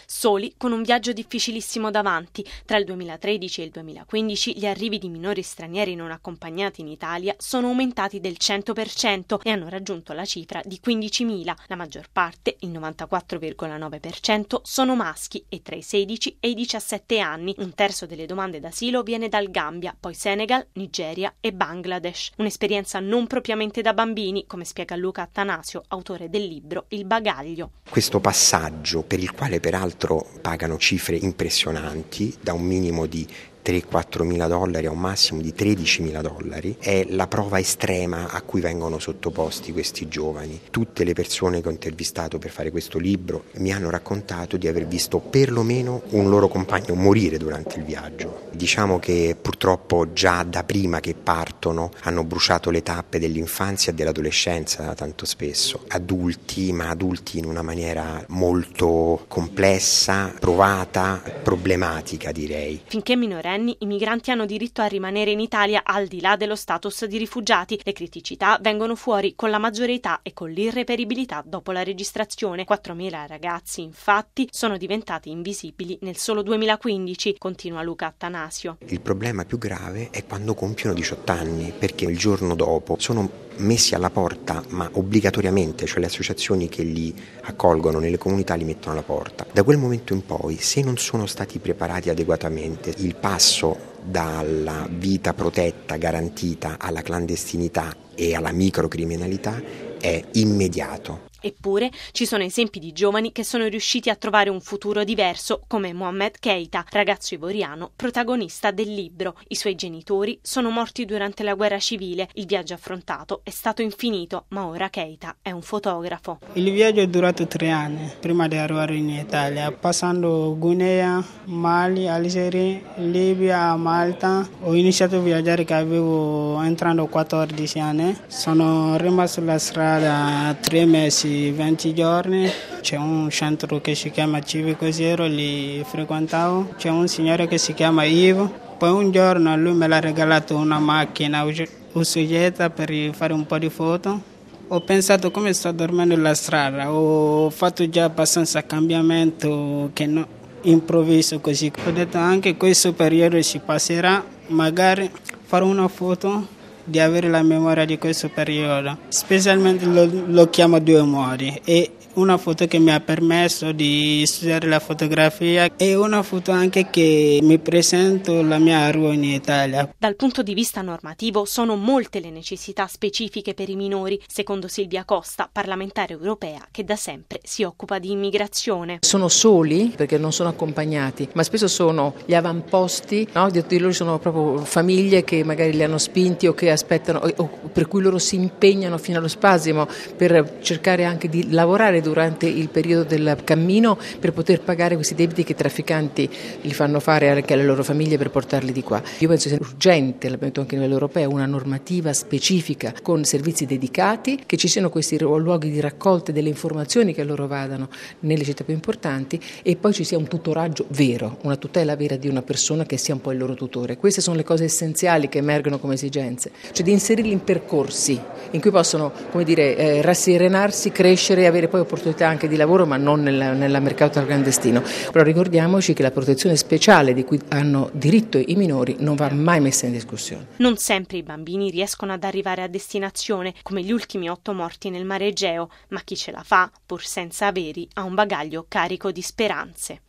soli con un viaggio difficilissimo davanti. Tra il 2013 e il 2015 gli arrivi di minori stranieri non accompagnati in Italia sono aumentati del 100% e hanno raggiunto la cifra di 15.000. La maggior parte, il 94,9%, sono maschi e tra i 16 e i 17 anni. Un terzo delle domande d'asilo viene dal Gambia, poi Senegal, Nigeria e Bangladesh. Un'esperienza non propriamente da bambini, come spiega Luca Attanasio, autore del libro Il bagaglio. Questo passaggio, per il quale peraltro pagano cifre impressionanti, da un minimo di $3-4 mila a un massimo di $13.000, è la prova estrema a cui vengono sottoposti questi giovani. Tutte le persone che ho intervistato per fare questo libro mi hanno raccontato di aver visto perlomeno un loro compagno morire durante il viaggio. Diciamo che purtroppo già da prima che partono hanno bruciato le tappe dell'infanzia e dell'adolescenza tanto spesso. Adulti, ma adulti in una maniera molto complessa, provata, problematica direi. Finché minorenni, i migranti hanno diritto a rimanere in Italia al di là dello status di rifugiati. Le criticità vengono fuori con la maggiore età e con l'irreperibilità dopo la registrazione. 4.000 ragazzi, infatti, sono diventati invisibili nel solo 2015, continua Luca Attanasio. Il problema più grave è quando compiono 18 anni, perché il giorno dopo sono messi alla porta, ma obbligatoriamente, cioè le associazioni che li accolgono nelle comunità li mettono alla porta. Da quel momento in poi, se non sono stati preparati adeguatamente, il passo dalla vita protetta, garantita, alla clandestinità e alla microcriminalità è immediato. Eppure ci sono esempi di giovani che sono riusciti a trovare un futuro diverso, come Mohamed Keita, ragazzo ivoriano, protagonista del libro. I suoi genitori sono morti durante la guerra civile. Il viaggio affrontato è stato infinito, ma ora Keita è un fotografo. Il viaggio è durato 3 anni prima di arrivare in Italia, passando Guinea, Mali, Algeria, Libia, Malta. Ho iniziato a viaggiare che avevo entrando 14 anni. Sono rimasto sulla strada 3 mesi. 20 giorni, c'è un centro che si chiama Civico Zero, lì frequentavo, c'è un signore che si chiama Ivo, poi un giorno lui me l'ha regalato una macchina usugetta per fare un po' di foto. Ho pensato come sto dormendo nella strada, ho fatto già abbastanza cambiamento che no, improvviso così. Ho detto anche questo periodo si passerà, magari farò una foto di avere la memoria di questo periodo. Specialmente lo chiamo 2 modi. E una foto che mi ha permesso di studiare la fotografia e una foto anche che mi presento la mia arrivo in Italia. Dal punto di vista normativo sono molte le necessità specifiche per i minori, secondo Silvia Costa, parlamentare europea che da sempre si occupa di immigrazione. Sono soli perché non sono accompagnati, ma spesso sono gli avamposti, no? Di loro sono proprio famiglie che magari li hanno spinti o che aspettano o per cui loro si impegnano fino allo spasimo per cercare anche di lavorare durante il periodo del cammino per poter pagare questi debiti che i trafficanti gli fanno fare anche alle loro famiglie per portarli di qua. Io penso sia urgente, l'abbiamo detto anche a livello europeo, una normativa specifica con servizi dedicati, che ci siano questi luoghi di raccolta delle informazioni che loro vadano nelle città più importanti e poi ci sia un tutoraggio vero, una tutela vera di una persona che sia un po' il loro tutore. Queste sono le cose essenziali che emergono come esigenze, cioè di inserirli in percorsi in cui possono, come dire, rasserenarsi, crescere e avere poi opportunità anche di lavoro, ma non nel mercato clandestino. Però ricordiamoci che la protezione speciale di cui hanno diritto i minori non va mai messa in discussione. Non sempre i bambini riescono ad arrivare a destinazione, come gli ultimi 8 morti nel Mare Egeo, ma chi ce la fa, pur senza averi, ha un bagaglio carico di speranze.